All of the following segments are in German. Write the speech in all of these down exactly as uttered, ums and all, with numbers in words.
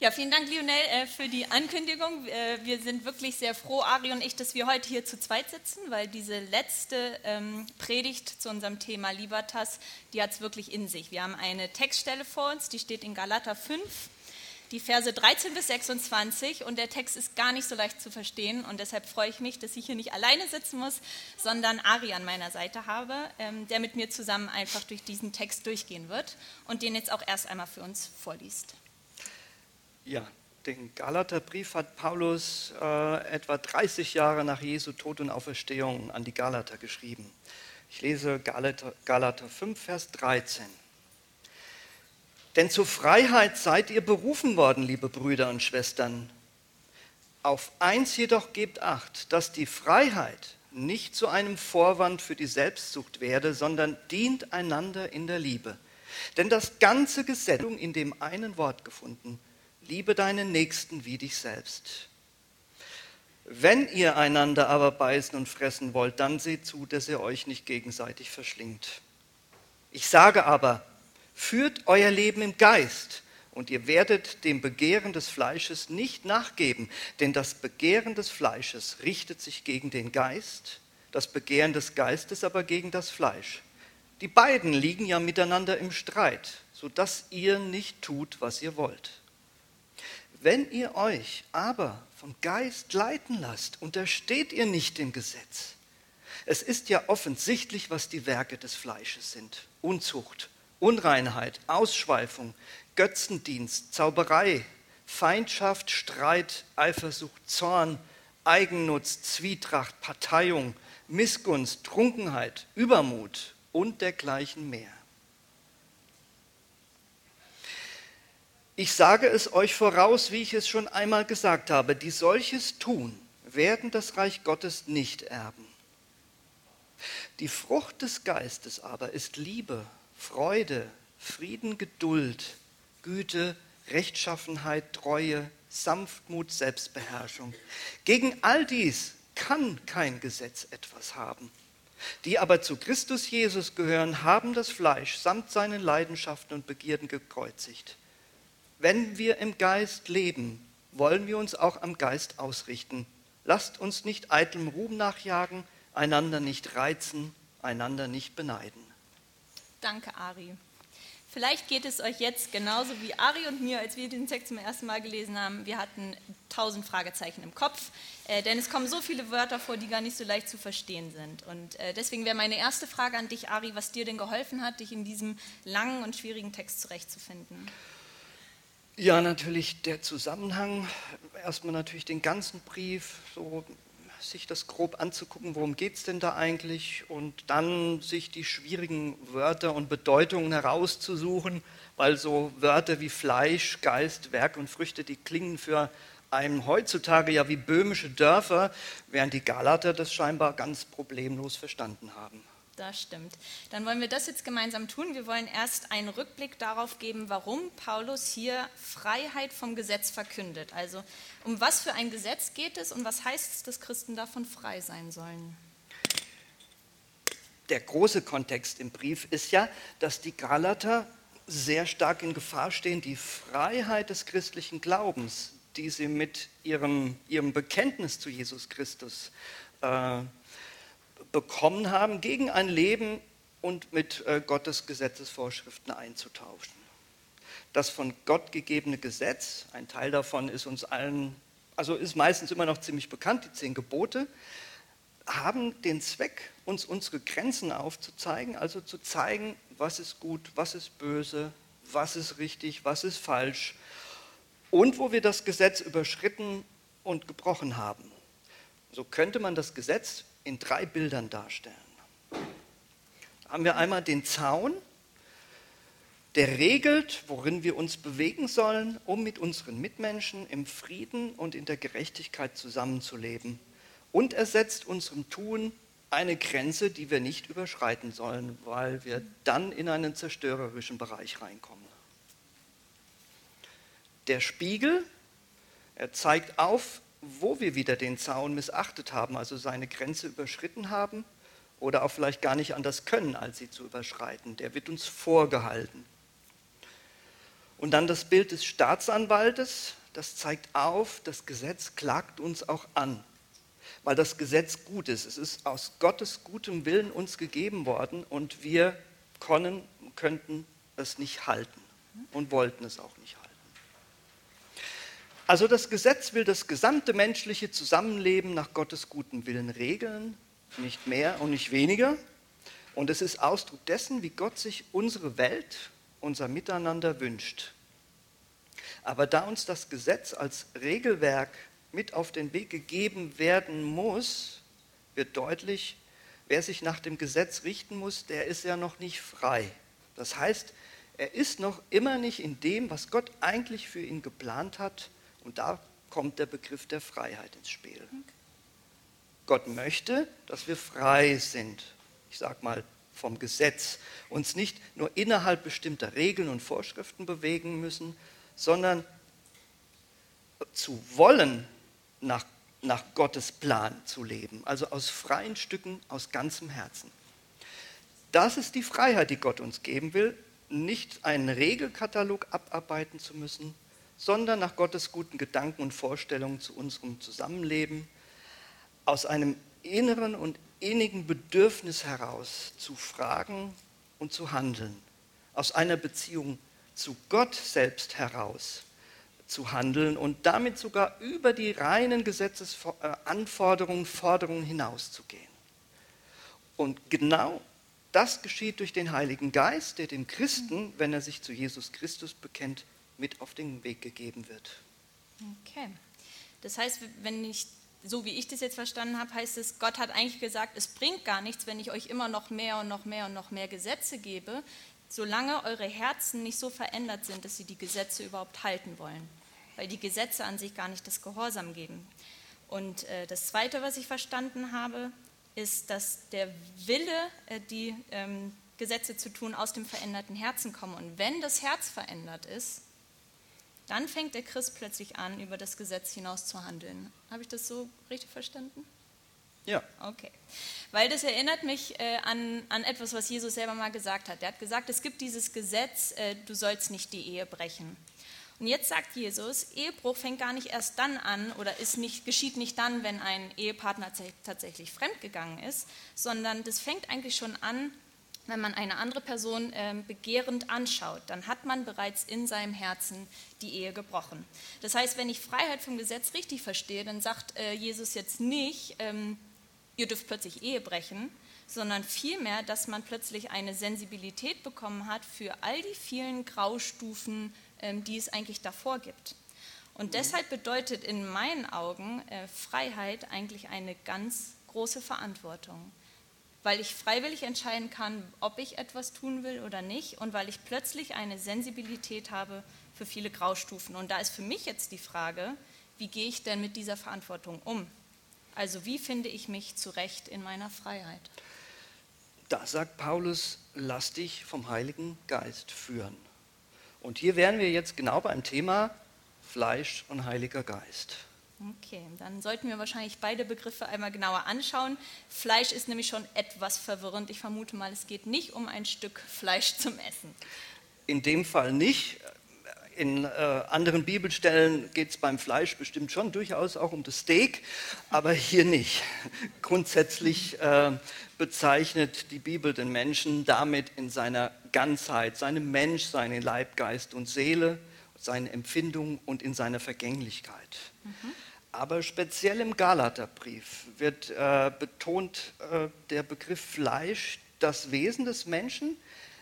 Ja, vielen Dank, Lionel, äh, für die Ankündigung. Äh, wir sind wirklich sehr froh, Ari und ich, dass wir heute hier zu zweit sitzen, weil diese letzte ähm, Predigt zu unserem Thema Libertas, die hat es wirklich in sich. Wir haben eine Textstelle vor uns, die steht in Galater fünf, die Verse dreizehn bis sechsundzwanzig, und der Text ist gar nicht so leicht zu verstehen, und deshalb freue ich mich, dass ich hier nicht alleine sitzen muss, sondern Ari an meiner Seite habe, ähm, der mit mir zusammen einfach durch diesen Text durchgehen wird und den jetzt auch erst einmal für uns vorliest. Ja, den Galaterbrief hat Paulus äh, etwa dreißig Jahre nach Jesu Tod und Auferstehung an die Galater geschrieben. Ich lese Galater, Galater fünf, Vers dreizehn. Denn zur Freiheit seid ihr berufen worden, liebe Brüder und Schwestern. Auf eins jedoch gebt Acht, dass die Freiheit nicht zu einem Vorwand für die Selbstsucht werde, sondern dient einander in der Liebe. Denn das ganze Gesetz ist in dem einen Wort gefunden: Liebe deinen Nächsten wie dich selbst. Wenn ihr einander aber beißen und fressen wollt, dann seht zu, dass ihr euch nicht gegenseitig verschlingt. Ich sage aber, führt euer Leben im Geist, und ihr werdet dem Begehren des Fleisches nicht nachgeben, denn das Begehren des Fleisches richtet sich gegen den Geist, das Begehren des Geistes aber gegen das Fleisch. Die beiden liegen ja miteinander im Streit, sodass ihr nicht tut, was ihr wollt. Wenn ihr euch aber vom Geist leiten lasst, untersteht ihr nicht dem Gesetz. Es ist ja offensichtlich, was die Werke des Fleisches sind: Unzucht, Unreinheit, Ausschweifung, Götzendienst, Zauberei, Feindschaft, Streit, Eifersucht, Zorn, Eigennutz, Zwietracht, Parteiung, Missgunst, Trunkenheit, Übermut und dergleichen mehr. Ich sage es euch voraus, wie ich es schon einmal gesagt habe: Die solches tun, werden das Reich Gottes nicht erben. Die Frucht des Geistes aber ist Liebe, Freude, Frieden, Geduld, Güte, Rechtschaffenheit, Treue, Sanftmut, Selbstbeherrschung. Gegen all dies kann kein Gesetz etwas haben. Die aber zu Christus Jesus gehören, haben das Fleisch samt seinen Leidenschaften und Begierden gekreuzigt. Wenn wir im Geist leben, wollen wir uns auch am Geist ausrichten. Lasst uns nicht eitlem Ruhm nachjagen, einander nicht reizen, einander nicht beneiden. Danke, Ari. Vielleicht geht es euch jetzt genauso wie Ari und mir, als wir den Text zum ersten Mal gelesen haben. Wir hatten tausend Fragezeichen im Kopf, äh, denn es kommen so viele Wörter vor, die gar nicht so leicht zu verstehen sind. Und äh, deswegen wäre meine erste Frage an dich, Ari, was dir denn geholfen hat, dich in diesem langen und schwierigen Text zurechtzufinden. Ja, natürlich der Zusammenhang. Erstmal natürlich den ganzen Brief, so sich das grob anzugucken, worum geht es denn da eigentlich, und dann sich die schwierigen Wörter und Bedeutungen herauszusuchen, weil so Wörter wie Fleisch, Geist, Werk und Früchte, die klingen für einen heutzutage ja wie böhmische Dörfer, während die Galater das scheinbar ganz problemlos verstanden haben. Das stimmt. Dann wollen wir das jetzt gemeinsam tun. Wir wollen erst einen Rückblick darauf geben, warum Paulus hier Freiheit vom Gesetz verkündet. Also um was für ein Gesetz geht es und was heißt es, dass Christen davon frei sein sollen? Der große Kontext im Brief ist ja, dass die Galater sehr stark in Gefahr stehen, die Freiheit des christlichen Glaubens, die sie mit ihrem, ihrem Bekenntnis zu Jesus Christus äh, bekommen haben, gegen ein Leben und mit äh, Gottes Gesetzesvorschriften einzutauschen. Das von Gott gegebene Gesetz, ein Teil davon ist uns allen, also ist meistens immer noch ziemlich bekannt, die zehn Gebote, haben den Zweck, uns unsere Grenzen aufzuzeigen, also zu zeigen, was ist gut, was ist böse, was ist richtig, was ist falsch, und wo wir das Gesetz überschritten und gebrochen haben. So könnte man das Gesetz in drei Bildern darstellen. Da haben wir einmal den Zaun, der regelt, worin wir uns bewegen sollen, um mit unseren Mitmenschen im Frieden und in der Gerechtigkeit zusammenzuleben. Und er setzt unserem Tun eine Grenze, die wir nicht überschreiten sollen, weil wir dann in einen zerstörerischen Bereich reinkommen. Der Spiegel, er zeigt auf, wo wir wieder den Zaun missachtet haben, also seine Grenze überschritten haben oder auch vielleicht gar nicht anders können, als sie zu überschreiten. Der wird uns vorgehalten. Und dann das Bild des Staatsanwaltes, das zeigt auf, das Gesetz klagt uns auch an, weil das Gesetz gut ist. Es ist aus Gottes gutem Willen uns gegeben worden und wir können, könnten es nicht halten und wollten es auch nicht halten. Also das Gesetz will das gesamte menschliche Zusammenleben nach Gottes gutem Willen regeln, nicht mehr und nicht weniger. Und es ist Ausdruck dessen, wie Gott sich unsere Welt, unser Miteinander wünscht. Aber da uns das Gesetz als Regelwerk mit auf den Weg gegeben werden muss, wird deutlich, wer sich nach dem Gesetz richten muss, der ist ja noch nicht frei. Das heißt, er ist noch immer nicht in dem, was Gott eigentlich für ihn geplant hat. Und da kommt der Begriff der Freiheit ins Spiel. Gott möchte, dass wir frei sind, ich sage mal vom Gesetz, uns nicht nur innerhalb bestimmter Regeln und Vorschriften bewegen müssen, sondern zu wollen, nach, nach Gottes Plan zu leben, also aus freien Stücken, aus ganzem Herzen. Das ist die Freiheit, die Gott uns geben will, nicht einen Regelkatalog abarbeiten zu müssen, sondern nach Gottes guten Gedanken und Vorstellungen zu unserem Zusammenleben, aus einem inneren und innigen Bedürfnis heraus zu fragen und zu handeln, aus einer Beziehung zu Gott selbst heraus zu handeln und damit sogar über die reinen Gesetzesanforderungen, Forderungen hinauszugehen. Und genau das geschieht durch den Heiligen Geist, der dem Christen, wenn er sich zu Jesus Christus bekennt, mit auf den Weg gegeben wird. Okay. Das heißt, wenn ich, so wie ich das jetzt verstanden habe, heißt es, Gott hat eigentlich gesagt, es bringt gar nichts, wenn ich euch immer noch mehr und noch mehr und noch mehr Gesetze gebe, solange eure Herzen nicht so verändert sind, dass sie die Gesetze überhaupt halten wollen. Weil die Gesetze an sich gar nicht das Gehorsam geben. Und äh, das Zweite, was ich verstanden habe, ist, dass der Wille, äh, die ähm, Gesetze zu tun, aus dem veränderten Herzen kommen. Und wenn das Herz verändert ist, dann fängt der Christ plötzlich an, über das Gesetz hinaus zu handeln. Habe ich das so richtig verstanden? Ja. Okay. Weil das erinnert mich äh, an, an etwas, was Jesus selber mal gesagt hat. Er hat gesagt, es gibt dieses Gesetz, äh, du sollst nicht die Ehe brechen. Und jetzt sagt Jesus, Ehebruch fängt gar nicht erst dann an oder ist nicht, geschieht nicht dann, wenn ein Ehepartner tatsächlich fremdgegangen ist, sondern das fängt eigentlich schon an, wenn man eine andere Person äh, begehrend anschaut. Dann hat man bereits in seinem Herzen die Ehe gebrochen. Das heißt, wenn ich Freiheit vom Gesetz richtig verstehe, dann sagt äh, Jesus jetzt nicht, ähm, ihr dürft plötzlich Ehe brechen, sondern vielmehr, dass man plötzlich eine Sensibilität bekommen hat für all die vielen Graustufen, ähm, die es eigentlich davor gibt. Und deshalb bedeutet in meinen Augen äh, Freiheit eigentlich eine ganz große Verantwortung. Weil ich freiwillig entscheiden kann, ob ich etwas tun will oder nicht und weil ich plötzlich eine Sensibilität habe für viele Graustufen. Und da ist für mich jetzt die Frage, wie gehe ich denn mit dieser Verantwortung um? Also wie finde ich mich zurecht in meiner Freiheit? Da sagt Paulus, lass dich vom Heiligen Geist führen. Und hier wären wir jetzt genau beim Thema Fleisch und Heiliger Geist. Okay, dann sollten wir wahrscheinlich beide Begriffe einmal genauer anschauen. Fleisch ist nämlich schon etwas verwirrend. Ich vermute mal, es geht nicht um ein Stück Fleisch zum Essen. In dem Fall nicht. In äh, anderen Bibelstellen geht es beim Fleisch bestimmt schon durchaus auch um das Steak, aber hier nicht. Grundsätzlich äh, bezeichnet die Bibel den Menschen damit in seiner Ganzheit, seinem Menschsein in Leib, Geist und Seele, seine Empfindungen und in seiner Vergänglichkeit. Mhm. Aber speziell im Galaterbrief wird äh, betont äh, der Begriff Fleisch, das Wesen des Menschen,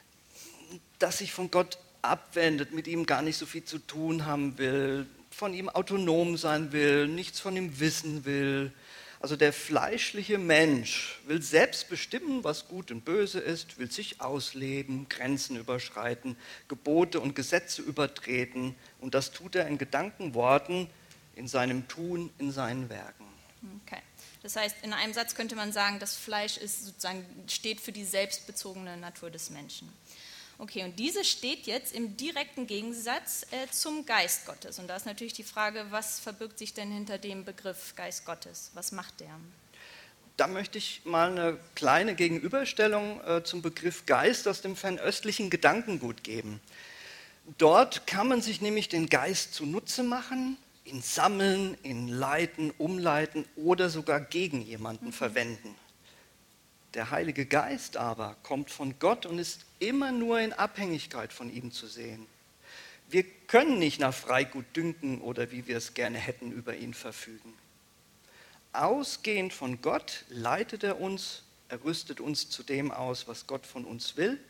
das sich von Gott abwendet, mit ihm gar nicht so viel zu tun haben will, von ihm autonom sein will, nichts von ihm wissen will. Also der fleischliche Mensch will selbst bestimmen, was gut und böse ist, will sich ausleben, Grenzen überschreiten, Gebote und Gesetze übertreten. Und das tut er in Gedanken, Worten, in seinem Tun, in seinen Werken. Okay. Das heißt, in einem Satz könnte man sagen, das Fleisch ist sozusagen, steht für die selbstbezogene Natur des Menschen. Okay, und diese steht jetzt im direkten Gegensatz äh, zum Geist Gottes. Und da ist natürlich die Frage, was verbirgt sich denn hinter dem Begriff Geist Gottes? Was macht der? Da möchte ich mal eine kleine Gegenüberstellung äh, zum Begriff Geist aus dem fernöstlichen Gedankengut geben. Dort kann man sich nämlich den Geist zunutze machen, ihn sammeln, ihn leiten, umleiten oder sogar gegen jemanden mhm. verwenden. Der Heilige Geist aber kommt von Gott und ist immer nur in Abhängigkeit von ihm zu sehen. Wir können nicht nach Freigutdünken oder wie wir es gerne hätten über ihn verfügen. Ausgehend von Gott leitet er uns, er rüstet uns zu dem aus, was Gott von uns will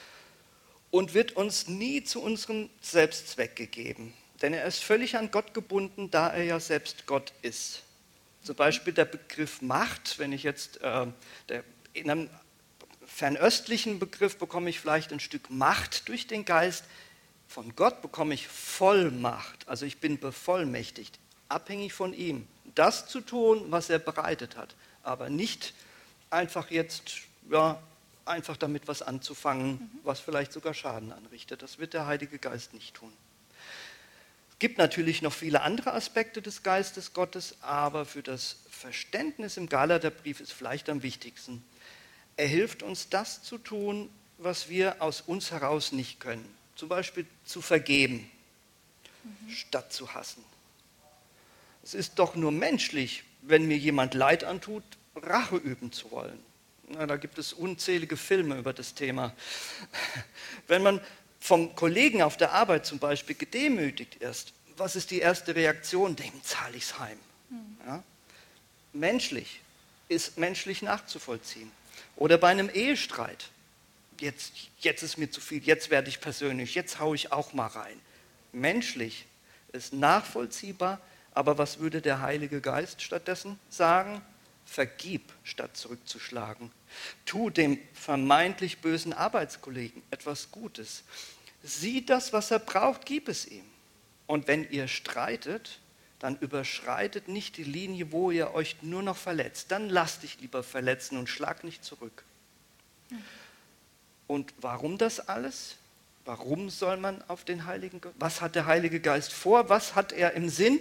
und wird uns nie zu unserem Selbstzweck gegeben. Denn er ist völlig an Gott gebunden, da er ja selbst Gott ist. Zum Beispiel der Begriff Macht, wenn ich jetzt, äh, der, in einem fernöstlichen Begriff bekomme ich vielleicht ein Stück Macht durch den Geist, von Gott bekomme ich Vollmacht, also ich bin bevollmächtigt, abhängig von ihm, das zu tun, was er bereitet hat, aber nicht einfach jetzt, ja, einfach damit was anzufangen, mhm. was vielleicht sogar Schaden anrichtet. Das wird der Heilige Geist nicht tun. Es gibt natürlich noch viele andere Aspekte des Geistes Gottes, aber für das Verständnis im Galaterbrief ist vielleicht am wichtigsten. Er hilft uns, das zu tun, was wir aus uns heraus nicht können. Zum Beispiel zu vergeben, mhm. statt zu hassen. Es ist doch nur menschlich, wenn mir jemand Leid antut, Rache üben zu wollen. Na, da gibt es unzählige Filme über das Thema. Wenn man vom Kollegen auf der Arbeit zum Beispiel gedemütigt ist, was ist die erste Reaktion? Dem zahle ich es heim. Mhm. Ja? Menschlich, ist menschlich nachzuvollziehen. Oder bei einem Ehestreit. Jetzt, jetzt ist mir zu viel, jetzt werde ich persönlich, jetzt haue ich auch mal rein. Menschlich ist nachvollziehbar, aber was würde der Heilige Geist stattdessen sagen? Vergib, statt zurückzuschlagen. Tu dem vermeintlich bösen Arbeitskollegen etwas Gutes. Sieh das, was er braucht, gib es ihm. Und wenn ihr streitet, dann überschreitet nicht die Linie, wo ihr euch nur noch verletzt. Dann lasst dich lieber verletzen und schlag nicht zurück. Und warum das alles? Warum soll man auf den Heiligen Geist? Was hat der Heilige Geist vor? Was hat er im Sinn?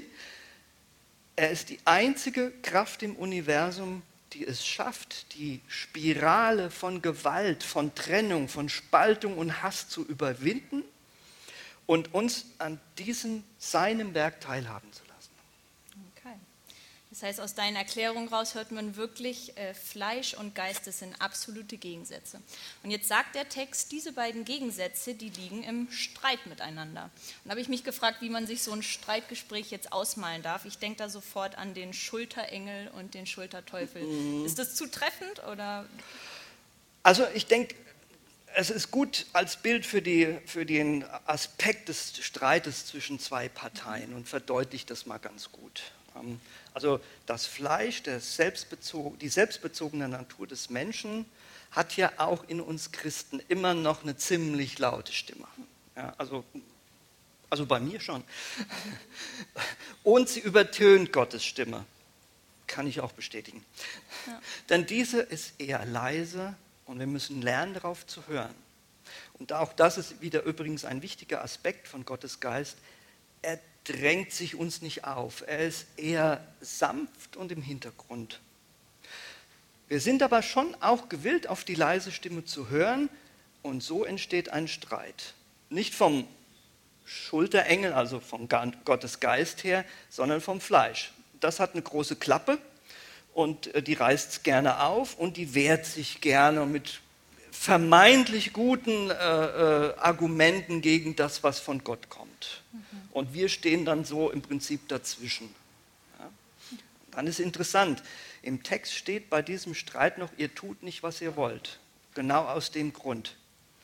Er ist die einzige Kraft im Universum, die es schafft, die Spirale von Gewalt, von Trennung, von Spaltung und Hass zu überwinden und uns an diesem, seinem Werk teilhaben zu lassen. Okay. Das heißt, aus deiner Erklärung raus hört man wirklich, äh, Fleisch und Geist, das sind absolute Gegensätze. Und jetzt sagt der Text, diese beiden Gegensätze, die liegen im Streit miteinander. Und da habe ich mich gefragt, wie man sich so ein Streitgespräch jetzt ausmalen darf. Ich denke da sofort an den Schulterengel und den Schulterteufel. Mhm. Ist das zutreffend oder? Also ich denke, es ist gut als Bild für, die, für den Aspekt des Streites zwischen zwei Parteien und verdeutlicht das mal ganz gut. Also das Fleisch, der Selbstbezog, die selbstbezogene Natur des Menschen hat ja auch in uns Christen immer noch eine ziemlich laute Stimme. Ja, also, also bei mir schon. Und sie übertönt Gottes Stimme. Kann ich auch bestätigen. Ja. Denn diese ist eher leise und wir müssen lernen, darauf zu hören. Und auch das ist wieder übrigens ein wichtiger Aspekt von Gottes Geist. Er drängt sich uns nicht auf. Er ist eher sanft und im Hintergrund. Wir sind aber schon auch gewillt, auf die leise Stimme zu hören und so entsteht ein Streit. Nicht vom Schulterengel, also vom Gottes Geist her, sondern vom Fleisch. Das hat eine große Klappe und die reißt es gerne auf und die wehrt sich gerne mit vermeintlich guten äh, äh, Argumenten gegen das, was von Gott kommt. Mhm. Und wir stehen dann so im Prinzip dazwischen. Ja? Dann ist interessant, im Text steht bei diesem Streit noch, ihr tut nicht, was ihr wollt. Genau aus dem Grund.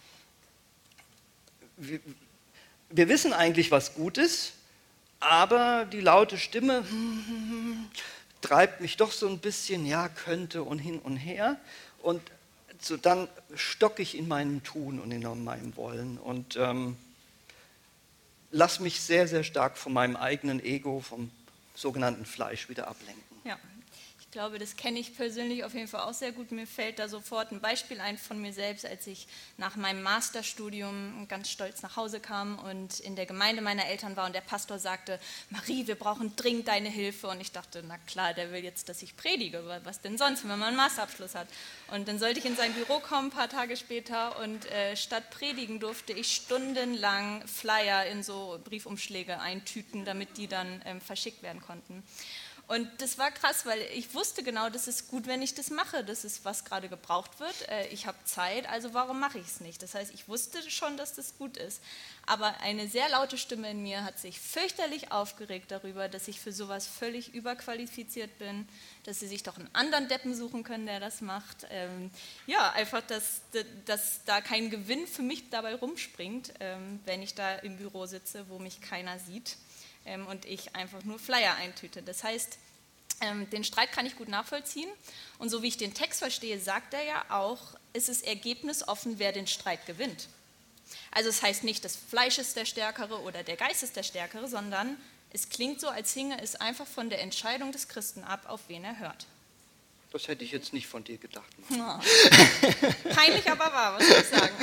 Wir, wir wissen eigentlich, was gut ist, aber die laute Stimme treibt mich doch so ein bisschen, ja, könnte und hin und her. Und so dann stocke ich in meinem Tun und in meinem Wollen und ähm, lass mich sehr, sehr stark von meinem eigenen Ego, vom sogenannten Fleisch wieder ablenken. Ja, ich Ich glaube, das kenne ich persönlich auf jeden Fall auch sehr gut. Mir fällt da sofort ein Beispiel ein von mir selbst, als ich nach meinem Masterstudium ganz stolz nach Hause kam und in der Gemeinde meiner Eltern war und der Pastor sagte, Marie, wir brauchen dringend deine Hilfe. Und ich dachte, na klar, der will jetzt, dass ich predige, was denn sonst, wenn man einen Masterabschluss hat. Und dann sollte ich in sein Büro kommen, ein paar Tage später, und äh, statt predigen durfte ich stundenlang Flyer in so Briefumschläge eintüten, damit die dann ähm, verschickt werden konnten. Und das war krass, weil ich wusste genau, das ist gut, wenn ich das mache. Das ist, was gerade gebraucht wird. Ich habe Zeit, also warum mache ich es nicht? Das heißt, ich wusste schon, dass das gut ist. Aber eine sehr laute Stimme in mir hat sich fürchterlich aufgeregt darüber, dass ich für sowas völlig überqualifiziert bin, dass sie sich doch einen anderen Deppen suchen können, der das macht. Ähm, ja, einfach, dass, dass da kein Gewinn für mich dabei rumspringt, ähm, wenn ich da im Büro sitze, wo mich keiner sieht. Und ich einfach nur Flyer eintüte. Das heißt, den Streit kann ich gut nachvollziehen. Und so wie ich den Text verstehe, sagt er ja auch, es ist ergebnisoffen, wer den Streit gewinnt. Also es heißt nicht, das Fleisch ist der Stärkere oder der Geist ist der Stärkere, sondern es klingt so, als hinge es einfach von der Entscheidung des Christen ab, auf wen er hört. Das hätte ich jetzt nicht von dir gedacht. Oh. Peinlich, aber wahr, was soll ich sagen?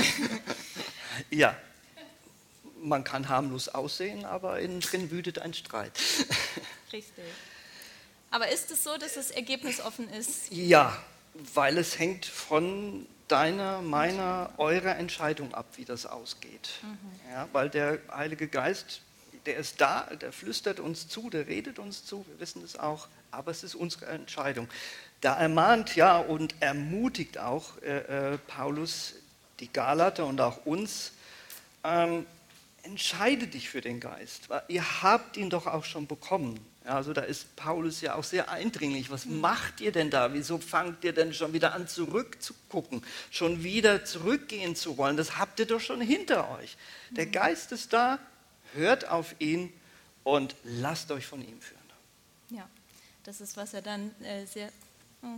Ja. Man kann harmlos aussehen, aber innen drin wütet ein Streit. Richtig. Aber ist es so, dass es ergebnisoffen ist? Ja, weil es hängt von deiner, meiner, eurer Entscheidung ab, wie das ausgeht. Mhm. Ja, weil der Heilige Geist, der ist da, der flüstert uns zu, der redet uns zu, wir wissen es auch, aber es ist unsere Entscheidung. Da ermahnt ja und ermutigt auch äh, äh, Paulus die Galater und auch uns, ähm, entscheide dich für den Geist, weil ihr habt ihn doch auch schon bekommen. Ja, also da ist Paulus ja auch sehr eindringlich. Was macht ihr denn da? Wieso fangt ihr denn schon wieder an zurückzugucken, schon wieder zurückgehen zu wollen? Das habt ihr doch schon hinter euch. Der Geist ist da, hört auf ihn und lasst euch von ihm führen. Ja, das ist, was er dann äh, sehr... Oh.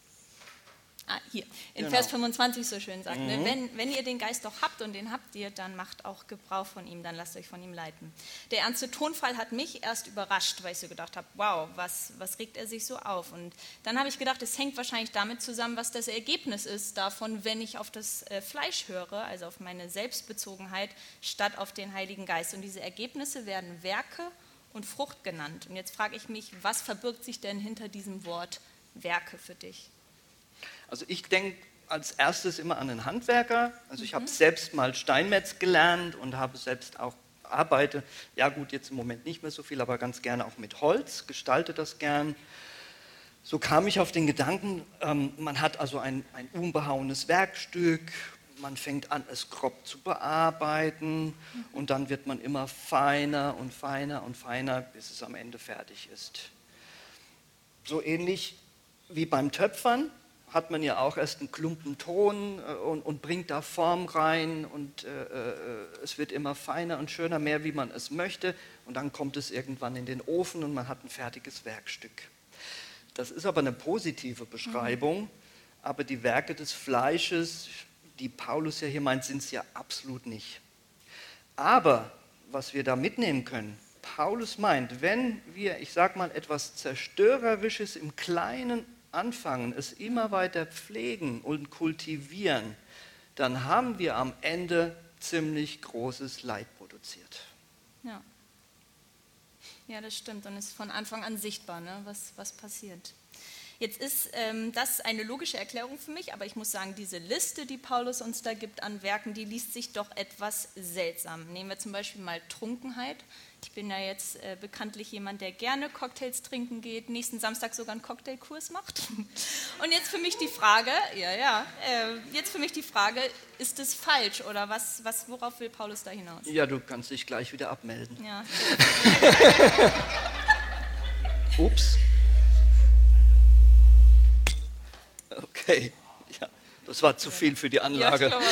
Ah, hier, in genau. Vers fünfundzwanzig so schön sagt, mhm. ne? wenn, wenn ihr den Geist doch habt und den habt ihr, dann macht auch Gebrauch von ihm, dann lasst euch von ihm leiten. Der ernste Tonfall hat mich erst überrascht, weil ich so gedacht habe, wow, was, was regt er sich so auf? Und dann habe ich gedacht, es hängt wahrscheinlich damit zusammen, was das Ergebnis ist davon, wenn ich auf das äh, Fleisch höre, also auf meine Selbstbezogenheit, statt auf den Heiligen Geist. Und diese Ergebnisse werden Werke und Frucht genannt. Und jetzt frage ich mich, was verbirgt sich denn hinter diesem Wort Werke für dich? Also ich denke als erstes immer an einen Handwerker. Also ich mhm. habe selbst mal Steinmetz gelernt und habe selbst auch arbeite, ja gut, jetzt im Moment nicht mehr so viel, aber ganz gerne auch mit Holz, gestalte das gern. So kam ich auf den Gedanken, ähm, man hat also ein, ein unbehauenes Werkstück, man fängt an, es grob zu bearbeiten mhm. und dann wird man immer feiner und feiner und feiner, bis es am Ende fertig ist. So ähnlich wie beim Töpfern hat man ja auch erst einen Klumpen Ton äh, und, und bringt da Form rein und äh, äh, es wird immer feiner und schöner, mehr wie man es möchte und dann kommt es irgendwann in den Ofen und man hat ein fertiges Werkstück. Das ist aber eine positive Beschreibung, mhm. aber die Werke des Fleisches, die Paulus ja hier meint, sind es ja absolut nicht. Aber was wir da mitnehmen können, Paulus meint, wenn wir, ich sag mal, etwas Zerstörerisches im Kleinen anfangen, es immer weiter pflegen und kultivieren, dann haben wir am Ende ziemlich großes Leid produziert. Ja, ja das stimmt und ist von Anfang an sichtbar, ne, was, was passiert. Jetzt ist ähm, das eine logische Erklärung für mich, aber ich muss sagen, diese Liste, die Paulus uns da gibt an Werken, die liest sich doch etwas seltsam. Nehmen wir zum Beispiel mal Trunkenheit. Ich bin ja jetzt äh, bekanntlich jemand, der gerne Cocktails trinken geht, nächsten Samstag sogar einen Cocktailkurs macht. Und jetzt für mich die Frage, ja, ja, äh, jetzt für mich die Frage, ist das falsch oder was, was, worauf will Paulus da hinaus? Ja, du kannst dich gleich wieder abmelden. Ja. Ups. Okay, ja, das war zu viel für die Anlage. Ja,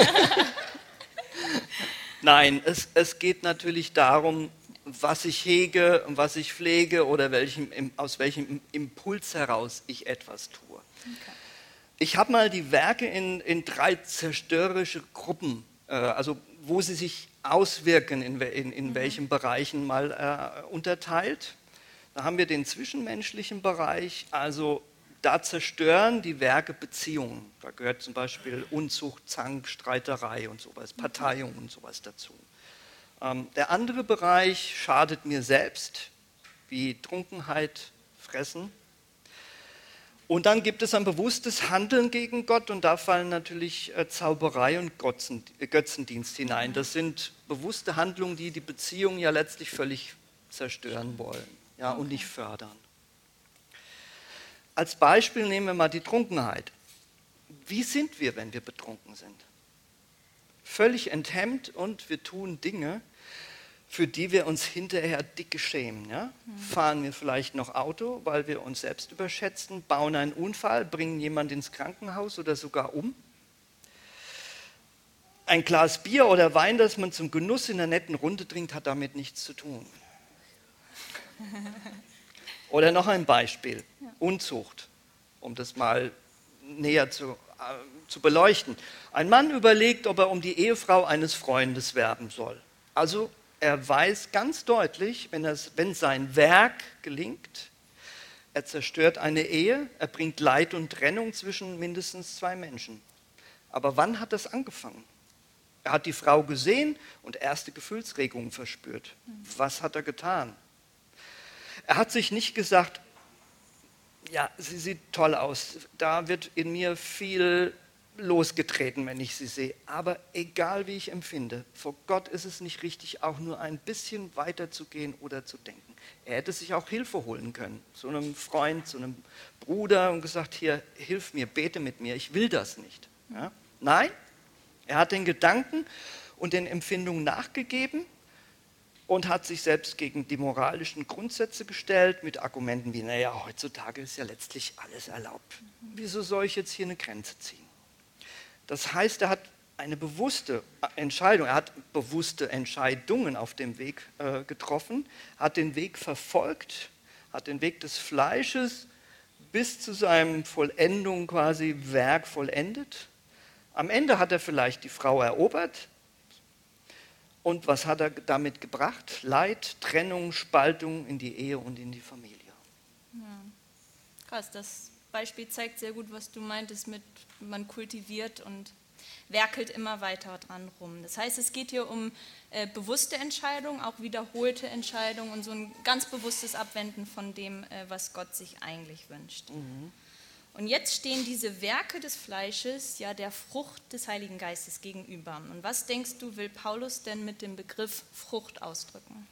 Nein, es, es geht natürlich darum, was ich hege und was ich pflege oder welchem, aus welchem Impuls heraus ich etwas tue. Okay. Ich habe mal die Werke in, in drei zerstörerische Gruppen, äh, also wo sie sich auswirken, in, in, in mhm. welchen Bereichen mal äh, unterteilt. Da haben wir den zwischenmenschlichen Bereich, also da zerstören die Werke Beziehungen. Da gehört zum Beispiel Unzucht, Zank, Streiterei und sowas, Parteiung und sowas dazu. Ähm, der andere Bereich schadet mir selbst, wie Trunkenheit, Fressen. Und dann gibt es ein bewusstes Handeln gegen Gott und da fallen natürlich äh, Zauberei und Götzen, äh, Götzendienst hinein. Das sind bewusste Handlungen, die die Beziehung ja letztlich völlig zerstören wollen, ja, okay. und nicht fördern. Als Beispiel nehmen wir mal die Trunkenheit. Wie sind wir, wenn wir betrunken sind? Völlig enthemmt und wir tun Dinge, für die wir uns hinterher dicke schämen. Ja? Mhm. Fahren wir vielleicht noch Auto, weil wir uns selbst überschätzen, bauen einen Unfall, bringen jemanden ins Krankenhaus oder sogar um. Ein Glas Bier oder Wein, das man zum Genuss in einer netten Runde trinkt, hat damit nichts zu tun. Oder noch ein Beispiel, ja. Unzucht, um das mal näher zu, äh, zu beleuchten. Ein Mann überlegt, ob er um die Ehefrau eines Freundes werben soll. Also er weiß ganz deutlich, wenn, wenn sein Werk gelingt, er zerstört eine Ehe, er bringt Leid und Trennung zwischen mindestens zwei Menschen. Aber wann hat das angefangen? Er hat die Frau gesehen und erste Gefühlsregungen verspürt. Was hat er getan? Er hat sich nicht gesagt, ja, sie sieht toll aus, da wird in mir viel losgetreten, wenn ich sie sehe. Aber egal wie ich empfinde, vor Gott ist es nicht richtig, auch nur ein bisschen weiter zu gehen oder zu denken. Er hätte sich auch Hilfe holen können, zu einem Freund, zu einem Bruder und gesagt, hier, hilf mir, bete mit mir, ich will das nicht. Ja? Nein, er hat den Gedanken und den Empfindungen nachgegeben und hat sich selbst gegen die moralischen Grundsätze gestellt mit Argumenten wie, naja, heutzutage ist ja letztlich alles erlaubt. Wieso soll ich jetzt hier eine Grenze ziehen? Das heißt, er hat eine bewusste Entscheidung, er hat bewusste Entscheidungen auf dem Weg äh, getroffen, hat den Weg verfolgt, hat den Weg des Fleisches bis zu seinem Vollendung quasi Werk vollendet. Am Ende hat er vielleicht die Frau erobert. Und was hat er damit gebracht? Leid, Trennung, Spaltung in die Ehe und in die Familie. Ja. Krass, das Beispiel zeigt sehr gut, was du meintest mit, man kultiviert und werkelt immer weiter dran rum. Das heißt, es geht hier um äh, bewusste Entscheidungen, auch wiederholte Entscheidungen und so ein ganz bewusstes Abwenden von dem, äh, was Gott sich eigentlich wünscht. Mhm. Und jetzt stehen diese Werke des Fleisches ja der Frucht des Heiligen Geistes gegenüber. Und was denkst du, will Paulus denn mit dem Begriff Frucht ausdrücken?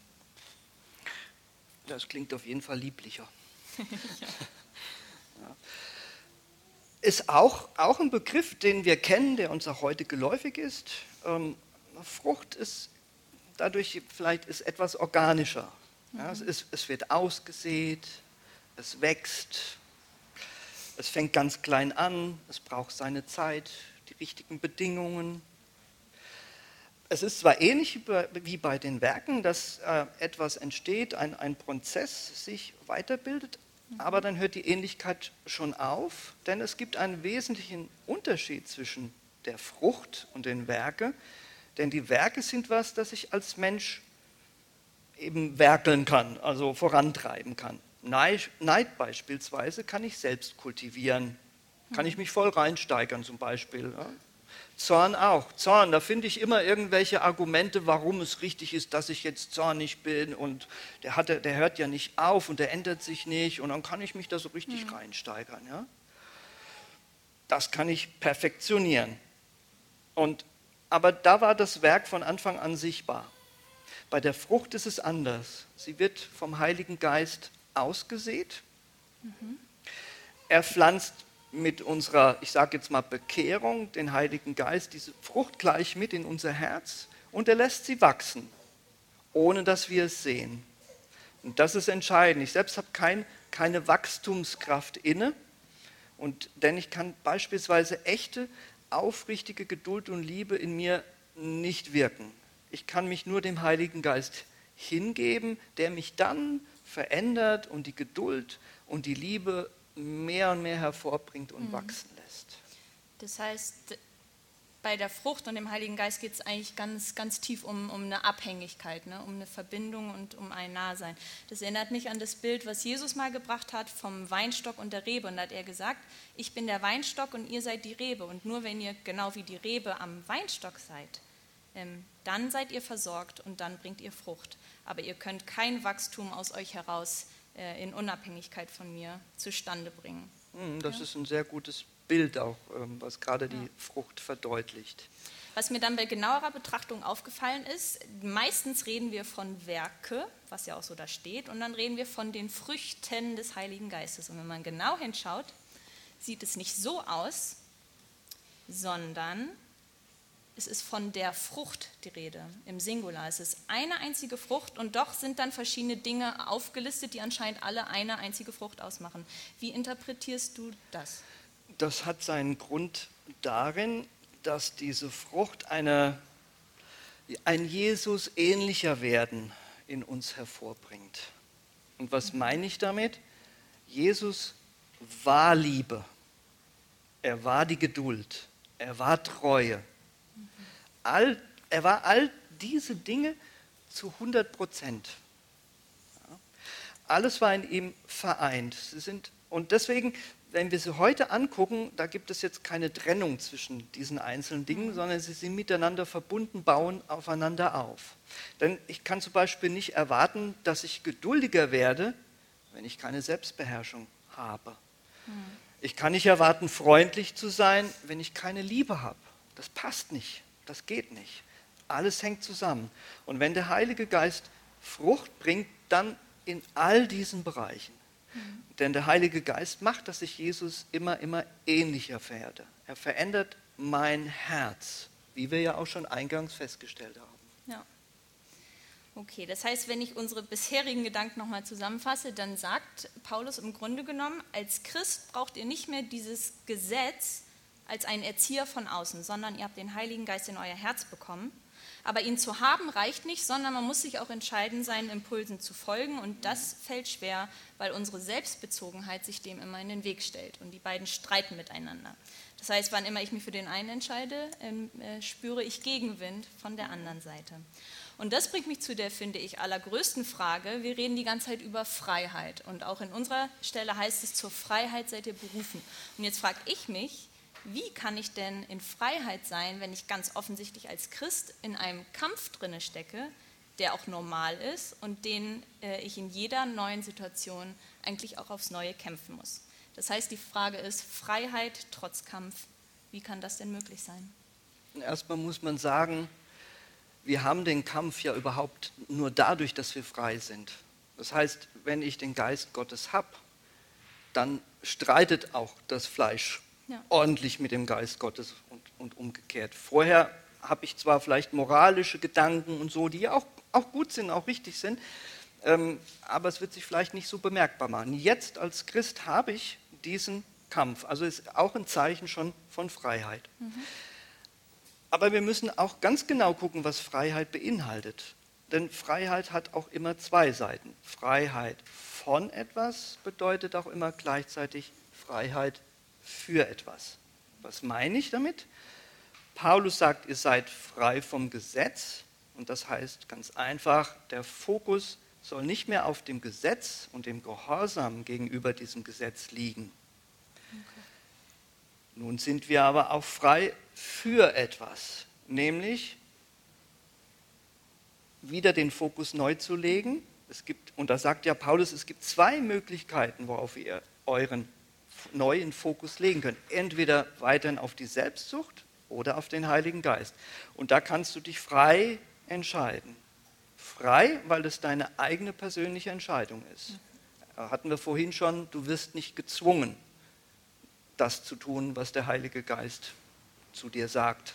Das klingt auf jeden Fall lieblicher. Ja. Ja. Ist auch, auch ein Begriff, den wir kennen, der uns auch heute geläufig ist. Ähm, Frucht ist dadurch vielleicht ist etwas organischer. Ja, mhm. es, ist, es wird ausgesät, es wächst. Es fängt ganz klein an, es braucht seine Zeit, die richtigen Bedingungen. Es ist zwar ähnlich wie bei den Werken, dass äh, etwas entsteht, ein, ein Prozess sich weiterbildet, mhm. aber dann hört die Ähnlichkeit schon auf, denn es gibt einen wesentlichen Unterschied zwischen der Frucht und den Werken, denn die Werke sind was, das ich als Mensch eben werkeln kann, also vorantreiben kann. Neid, Neid beispielsweise kann ich selbst kultivieren, kann ich mich voll reinsteigern zum Beispiel. Ja. Zorn auch. Zorn, da finde ich immer irgendwelche Argumente, warum es richtig ist, dass ich jetzt zornig bin und der, hat, der hört ja nicht auf und der ändert sich nicht und dann kann ich mich da so richtig mhm. reinsteigern. Ja. Das kann ich perfektionieren. Und, aber da war das Werk von Anfang an sichtbar. Bei der Frucht ist es anders. Sie wird vom Heiligen Geist ausgesät. Mhm. Er pflanzt mit unserer, ich sage jetzt mal Bekehrung, den Heiligen Geist, diese Frucht gleich mit in unser Herz und er lässt sie wachsen, ohne dass wir es sehen. Und das ist entscheidend. Ich selbst habe kein, keine Wachstumskraft inne, und denn ich kann beispielsweise echte, aufrichtige Geduld und Liebe in mir nicht wirken. Ich kann mich nur dem Heiligen Geist hingeben, der mich dann verändert und die Geduld und die Liebe mehr und mehr hervorbringt und mhm. wachsen lässt. Das heißt, bei der Frucht und dem Heiligen Geist geht es eigentlich ganz, ganz tief um, um eine Abhängigkeit, ne? Um eine Verbindung und um ein Nahsein. Das erinnert mich an das Bild, was Jesus mal gebracht hat vom Weinstock und der Rebe. Und da hat er gesagt, ich bin der Weinstock und ihr seid die Rebe. Und nur wenn ihr genau wie die Rebe am Weinstock seid, ähm, dann seid ihr versorgt und dann bringt ihr Frucht. Aber ihr könnt kein Wachstum aus euch heraus äh, in Unabhängigkeit von mir zustande bringen. Das ja? ist ein sehr gutes Bild auch, was gerade die Ja. Frucht verdeutlicht. Was mir dann bei genauerer Betrachtung aufgefallen ist, meistens reden wir von Werke, was ja auch so da steht, und dann reden wir von den Früchten des Heiligen Geistes. Und wenn man genau hinschaut, sieht es nicht so aus, sondern es ist von der Frucht die Rede, im Singular. Es ist eine einzige Frucht und doch sind dann verschiedene Dinge aufgelistet, die anscheinend alle eine einzige Frucht ausmachen. Wie interpretierst du das? Das hat seinen Grund darin, dass diese Frucht eine, ein Jesus ähnlicher werden in uns hervorbringt. Und was meine ich damit? Jesus war Liebe, er war die Geduld, er war Treue. All, er war all diese Dinge zu hundert Prozent. Ja. Alles war in ihm vereint. Sie sind, und deswegen, wenn wir sie heute angucken, da gibt es jetzt keine Trennung zwischen diesen einzelnen Dingen, mhm. sondern sie sind miteinander verbunden, bauen aufeinander auf. Denn ich kann zum Beispiel nicht erwarten, dass ich geduldiger werde, wenn ich keine Selbstbeherrschung habe. Mhm. Ich kann nicht erwarten, freundlich zu sein, wenn ich keine Liebe habe. Das passt nicht. Das geht nicht. Alles hängt zusammen. Und wenn der Heilige Geist Frucht bringt, dann in all diesen Bereichen. Mhm. Denn der Heilige Geist macht, dass ich Jesus immer, immer ähnlicher werde. Er verändert mein Herz, wie wir ja auch schon eingangs festgestellt haben. Ja. Okay, das heißt, wenn ich unsere bisherigen Gedanken nochmal zusammenfasse, dann sagt Paulus im Grunde genommen, als Christ braucht ihr nicht mehr dieses Gesetz als einen Erzieher von außen, sondern ihr habt den Heiligen Geist in euer Herz bekommen. Aber ihn zu haben reicht nicht, sondern man muss sich auch entscheiden, seinen Impulsen zu folgen. Und das fällt schwer, weil unsere Selbstbezogenheit sich dem immer in den Weg stellt. Und die beiden streiten miteinander. Das heißt, wann immer ich mich für den einen entscheide, äh, spüre ich Gegenwind von der anderen Seite. Und das bringt mich zu der, finde ich, allergrößten Frage. Wir reden die ganze Zeit über Freiheit. Und auch in unserer Stelle heißt es, zur Freiheit seid ihr berufen. Und jetzt frage ich mich, wie kann ich denn in Freiheit sein, wenn ich ganz offensichtlich als Christ in einem Kampf drinne stecke, der auch normal ist und den äh, ich in jeder neuen Situation eigentlich auch aufs Neue kämpfen muss? Das heißt, die Frage ist, Freiheit trotz Kampf, wie kann das denn möglich sein? Erstmal muss man sagen, wir haben den Kampf ja überhaupt nur dadurch, dass wir frei sind. Das heißt, wenn ich den Geist Gottes habe, dann streitet auch das Fleisch Ja. ordentlich mit dem Geist Gottes und, und umgekehrt. Vorher habe ich zwar vielleicht moralische Gedanken und so, die auch, auch gut sind, auch richtig sind, ähm, aber es wird sich vielleicht nicht so bemerkbar machen. Jetzt als Christ habe ich diesen Kampf, also ist auch ein Zeichen schon von Freiheit. Mhm. Aber wir müssen auch ganz genau gucken, was Freiheit beinhaltet. Denn Freiheit hat auch immer zwei Seiten. Freiheit von etwas bedeutet auch immer gleichzeitig Freiheit für etwas. Was meine ich damit? Paulus sagt, ihr seid frei vom Gesetz. Und das heißt ganz einfach, der Fokus soll nicht mehr auf dem Gesetz und dem Gehorsam gegenüber diesem Gesetz liegen. Okay. Nun sind wir aber auch frei für etwas, nämlich wieder den Fokus neu zu legen. Es gibt, und da sagt ja Paulus, es gibt zwei Möglichkeiten, worauf ihr euren neuen Fokus legen könnt. Entweder weiterhin auf die Selbstsucht oder auf den Heiligen Geist. Und da kannst du dich frei entscheiden. Frei, weil es deine eigene persönliche Entscheidung ist. Hatten wir vorhin schon, du wirst nicht gezwungen, das zu tun, was der Heilige Geist zu dir sagt.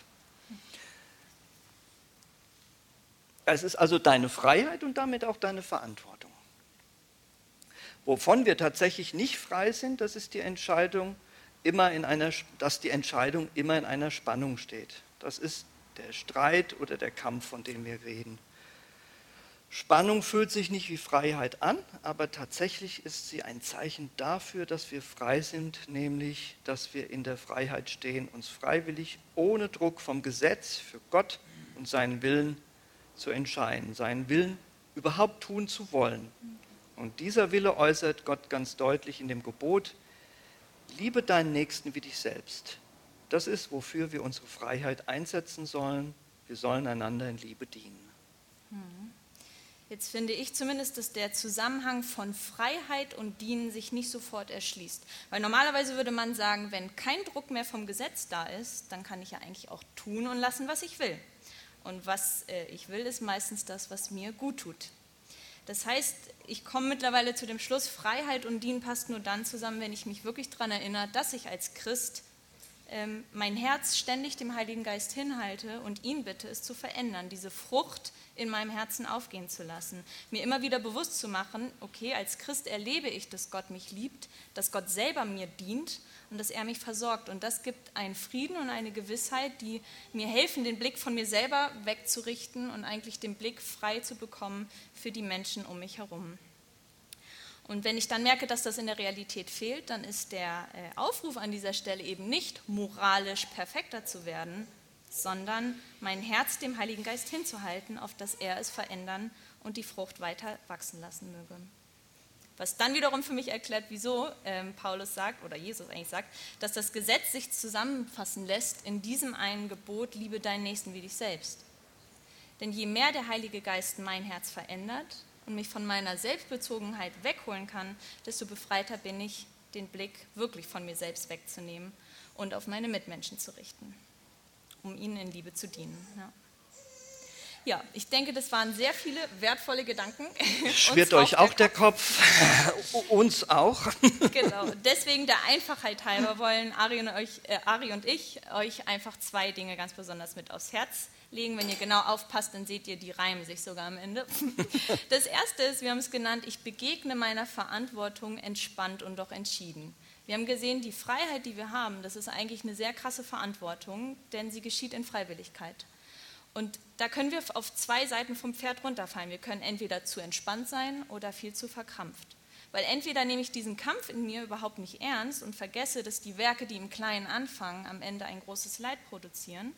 Es ist also deine Freiheit und damit auch deine Verantwortung. Wovon wir tatsächlich nicht frei sind, das ist die Entscheidung, immer in einer, dass die Entscheidung immer in einer Spannung steht. Das ist der Streit oder der Kampf, von dem wir reden. Spannung fühlt sich nicht wie Freiheit an, aber tatsächlich ist sie ein Zeichen dafür, dass wir frei sind, nämlich, dass wir in der Freiheit stehen, uns freiwillig, ohne Druck vom Gesetz für Gott und seinen Willen zu entscheiden, seinen Willen überhaupt tun zu wollen. Und dieser Wille äußert Gott ganz deutlich in dem Gebot: Liebe deinen Nächsten wie dich selbst. Das ist, wofür wir unsere Freiheit einsetzen sollen. Wir sollen einander in Liebe dienen. Jetzt finde ich zumindest, dass der Zusammenhang von Freiheit und Dienen sich nicht sofort erschließt. Weil normalerweise würde man sagen, wenn kein Druck mehr vom Gesetz da ist, dann kann ich ja eigentlich auch tun und lassen, was ich will. Und was äh, ich will, ist meistens das, was mir gut tut. Das heißt, ich komme mittlerweile zu dem Schluss, Freiheit und Dienen passt nur dann zusammen, wenn ich mich wirklich daran erinnere, dass ich als Christ ähm, mein Herz ständig dem Heiligen Geist hinhalte und ihn bitte, es zu verändern, diese Frucht in meinem Herzen aufgehen zu lassen. Mir immer wieder bewusst zu machen, okay, als Christ erlebe ich, dass Gott mich liebt, dass Gott selber mir dient und dass er mich versorgt. Und das gibt einen Frieden und eine Gewissheit, die mir helfen, den Blick von mir selber wegzurichten und eigentlich den Blick frei zu bekommen für die Menschen um mich herum. Und wenn ich dann merke, dass das in der Realität fehlt, dann ist der Aufruf an dieser Stelle eben nicht moralisch perfekter zu werden, sondern mein Herz dem Heiligen Geist hinzuhalten, auf dass er es verändern und die Frucht weiter wachsen lassen möge. Was dann wiederum für mich erklärt, wieso ähm, Paulus sagt, oder Jesus eigentlich sagt, dass das Gesetz sich zusammenfassen lässt in diesem einen Gebot: Liebe deinen Nächsten wie dich selbst. Denn je mehr der Heilige Geist mein Herz verändert und mich von meiner Selbstbezogenheit wegholen kann, desto befreiter bin ich, den Blick wirklich von mir selbst wegzunehmen und auf meine Mitmenschen zu richten, um ihnen in Liebe zu dienen. Ja. Ja, ich denke, das waren sehr viele wertvolle Gedanken. Schwirrt euch auch der Kopf, uns auch. Genau, deswegen der Einfachheit halber wollen Ari und, euch, äh, Ari und ich euch einfach zwei Dinge ganz besonders mit aufs Herz legen. Wenn ihr genau aufpasst, dann seht ihr, die reimen sich sogar am Ende. Das erste ist, wir haben es genannt, ich begegne meiner Verantwortung entspannt und doch entschieden. Wir haben gesehen, die Freiheit, die wir haben, das ist eigentlich eine sehr krasse Verantwortung, denn sie geschieht in Freiwilligkeit. Und da können wir auf zwei Seiten vom Pferd runterfallen. Wir können entweder zu entspannt sein oder viel zu verkrampft. Weil entweder nehme ich diesen Kampf in mir überhaupt nicht ernst und vergesse, dass die Werke, die im Kleinen anfangen, am Ende ein großes Leid produzieren.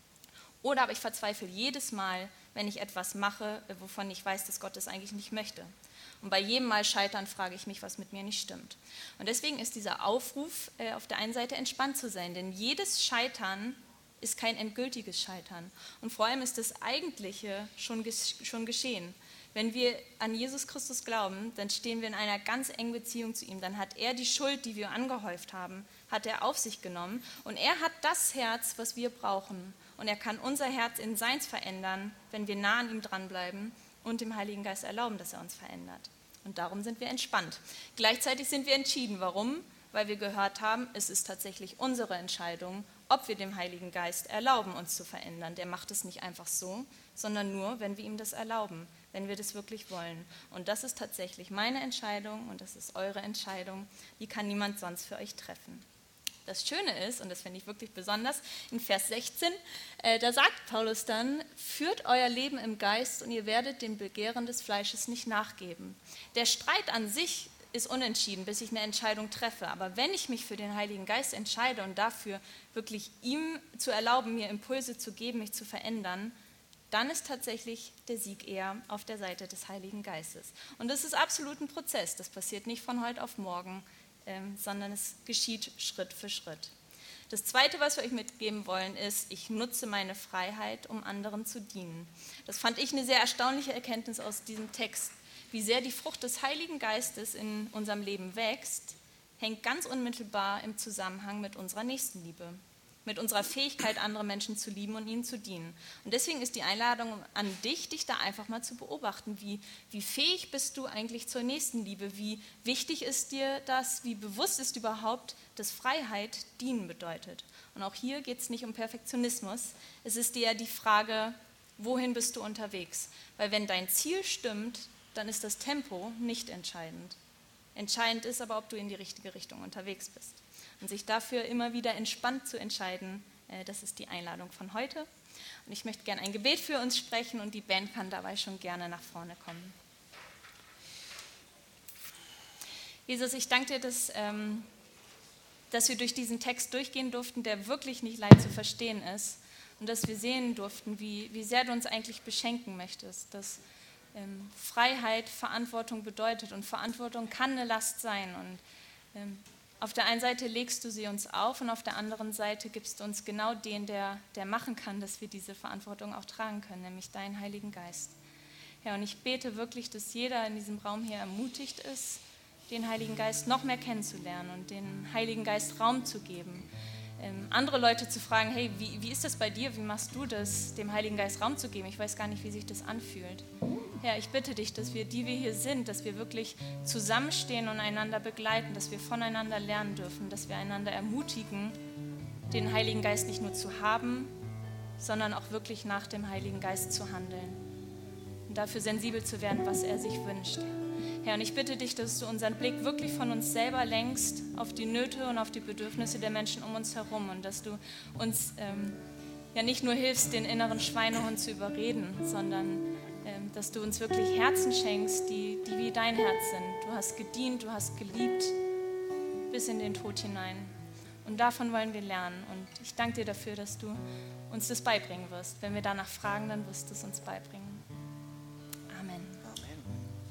Oder aber ich verzweifle jedes Mal, wenn ich etwas mache, wovon ich weiß, dass Gott es eigentlich nicht möchte. Und bei jedem Mal scheitern frage ich mich, was mit mir nicht stimmt. Und deswegen ist dieser Aufruf, äh, auf der einen Seite entspannt zu sein. Denn jedes Scheitern ist kein endgültiges Scheitern. Und vor allem ist das Eigentliche schon, ges- schon geschehen. Wenn wir an Jesus Christus glauben, dann stehen wir in einer ganz engen Beziehung zu ihm. Dann hat er die Schuld, die wir angehäuft haben, hat er auf sich genommen. Und er hat das Herz, was wir brauchen. Und er kann unser Herz in seins verändern, wenn wir nah an ihm dranbleiben und dem Heiligen Geist erlauben, dass er uns verändert. Und darum sind wir entspannt. Gleichzeitig sind wir entschieden. Warum? Weil wir gehört haben, es ist tatsächlich unsere Entscheidung, ob wir dem Heiligen Geist erlauben, uns zu verändern. Der macht es nicht einfach so, sondern nur, wenn wir ihm das erlauben, wenn wir das wirklich wollen. Und das ist tatsächlich meine Entscheidung und das ist eure Entscheidung. Die kann niemand sonst für euch treffen. Das Schöne ist, und das finde ich wirklich besonders, in Vers sechzehn, äh, da sagt Paulus dann, führt euer Leben im Geist und ihr werdet dem Begehren des Fleisches nicht nachgeben. Der Streit an sich ist unentschieden, bis ich eine Entscheidung treffe. Aber wenn ich mich für den Heiligen Geist entscheide und dafür wirklich ihm zu erlauben, mir Impulse zu geben, mich zu verändern, dann ist tatsächlich der Sieg eher auf der Seite des Heiligen Geistes. Und das ist absolut ein Prozess. Das passiert nicht von heute auf morgen, ähm, sondern es geschieht Schritt für Schritt. Das Zweite, was wir euch mitgeben wollen, ist, ich nutze meine Freiheit, um anderen zu dienen. Das fand ich eine sehr erstaunliche Erkenntnis aus diesem Text. Wie sehr die Frucht des Heiligen Geistes in unserem Leben wächst, hängt ganz unmittelbar im Zusammenhang mit unserer Nächstenliebe, mit unserer Fähigkeit, andere Menschen zu lieben und ihnen zu dienen. Und deswegen ist die Einladung an dich, dich da einfach mal zu beobachten, wie, wie fähig bist du eigentlich zur Nächstenliebe, wie wichtig ist dir das, wie bewusst ist überhaupt, dass Freiheit dienen bedeutet. Und auch hier geht es nicht um Perfektionismus, es ist eher die Frage, wohin bist du unterwegs? Weil wenn dein Ziel stimmt, dann ist das Tempo nicht entscheidend. Entscheidend ist aber, ob du in die richtige Richtung unterwegs bist. Und sich dafür immer wieder entspannt zu entscheiden, Äh, das ist die Einladung von heute. Und ich möchte gerne ein Gebet für uns sprechen und die Band kann dabei schon gerne nach vorne kommen. Jesus, ich danke dir, dass, ähm, dass wir durch diesen Text durchgehen durften, der wirklich nicht leicht zu verstehen ist. Und dass wir sehen durften, wie, wie sehr du uns eigentlich beschenken möchtest. Dass ähm, Freiheit Verantwortung bedeutet und Verantwortung kann eine Last sein. Und ähm, auf der einen Seite legst du sie uns auf und auf der anderen Seite gibst du uns genau den, der, der machen kann, dass wir diese Verantwortung auch tragen können, nämlich deinen Heiligen Geist. Ja, und ich bete wirklich, dass jeder in diesem Raum hier ermutigt ist, den Heiligen Geist noch mehr kennenzulernen und den Heiligen Geist Raum zu geben. Ähm, andere Leute zu fragen, hey, wie, wie ist das bei dir, wie machst du das, dem Heiligen Geist Raum zu geben? Ich weiß gar nicht, wie sich das anfühlt. Ja, ich bitte dich, dass wir, die wir hier sind, dass wir wirklich zusammenstehen und einander begleiten, dass wir voneinander lernen dürfen, dass wir einander ermutigen, den Heiligen Geist nicht nur zu haben, sondern auch wirklich nach dem Heiligen Geist zu handeln und dafür sensibel zu werden, was er sich wünscht. Herr, und ich bitte dich, dass du unseren Blick wirklich von uns selber lenkst auf die Nöte und auf die Bedürfnisse der Menschen um uns herum und dass du uns ähm, ja nicht nur hilfst, den inneren Schweinehund zu überreden, sondern ähm, dass du uns wirklich Herzen schenkst, die, die wie dein Herz sind. Du hast gedient, du hast geliebt bis in den Tod hinein. Und davon wollen wir lernen. Und ich danke dir dafür, dass du uns das beibringen wirst. Wenn wir danach fragen, dann wirst du es uns beibringen.